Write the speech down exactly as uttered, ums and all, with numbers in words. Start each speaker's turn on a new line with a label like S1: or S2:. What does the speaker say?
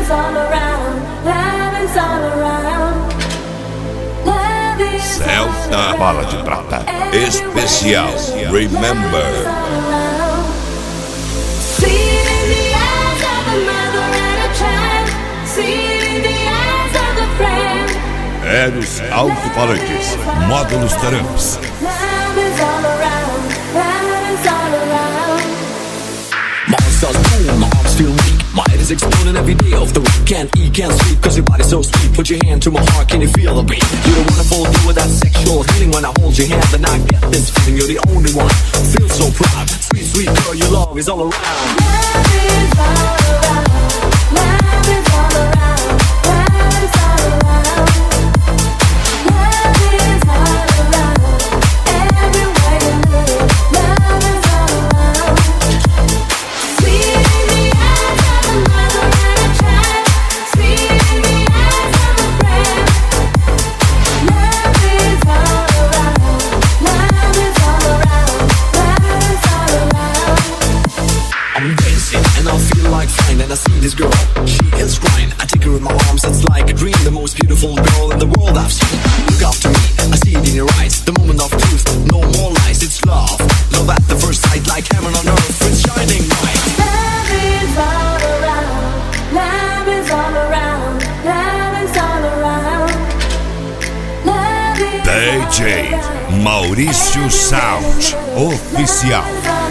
S1: is all around, love is all around. Love is all
S2: Celta
S1: around.
S2: Bala de Prata Especial Remember.
S1: See it in the eyes of a mother and a child. See it in the eyes of a friend.
S2: Eros Alto-Falantes Módulos Tramps.
S1: Love is all around, love is all around.
S3: Monsters boom, my arms feel weak. My head is exploding every day off the week. Can't eat, can't sleep, cause your body's so sweet. Put your hand to my heart, can you feel the beat? You're the wonderful, you with that sexual healing. When I hold your hand, then I get this feeling. You're the only one, feel so proud. Sweet, sweet girl, your love is all around.
S1: Love is all around, love is all around, love is all around. Love is all around, everywhere you look. Love is all around. See it in the eyes of a mother and a child. See it in the eyes of a friend. Love is all around, love is all around, love is all around.
S3: I'm dancing and I feel like flying. And I see this girl, she is crying. I take her in my arms, it's like a dream. The most beautiful girl in the world I've seen. Look after me, I see it in your eyes. The moment of truth, no more lies. It's love, love at the first sight. Like heaven on earth, it's shining bright.
S1: Love is all around, love is all around, love is all around. Love is
S2: D J
S1: all around.
S2: Maurício Sound Oficial.
S1: Love is all